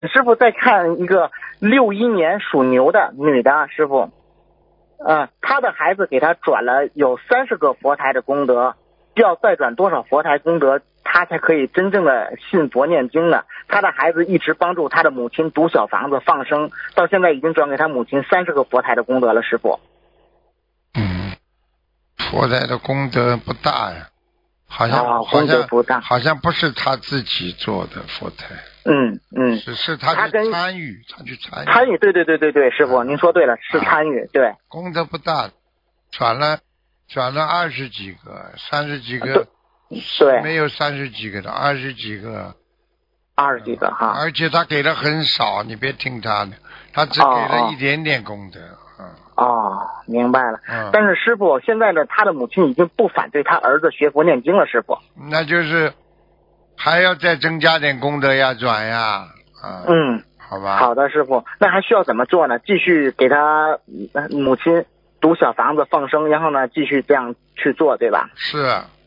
师傅再看一个61年属牛的女的师傅，她的孩子给她转了有30个佛台的功德，需要再转多少佛台功德，她才可以真正的信佛念经呢？她的孩子一直帮助她的母亲读小房子放生，到现在已经转给她母亲30个佛台的功德了，师傅。 佛台的功德不大呀，好像不是他自己做的佛台。是他去参与，参与， 对，师傅您说对了，是参与，对。 功德不大，转了20几个，30几个， 对， 没有30几个的，20几个哈。 而且他给的很少，你别听他的，他只给了一点点功德。 明白了。但是师傅，现在呢，他的母亲已经不反对他儿子学佛念经了，师傅。 那就是还要再增加点功德呀，转呀。好吧。 好的，师傅，那还需要怎么做呢？继续给他母亲读小房子放生，然后呢，继续这样去做，对吧？ 是。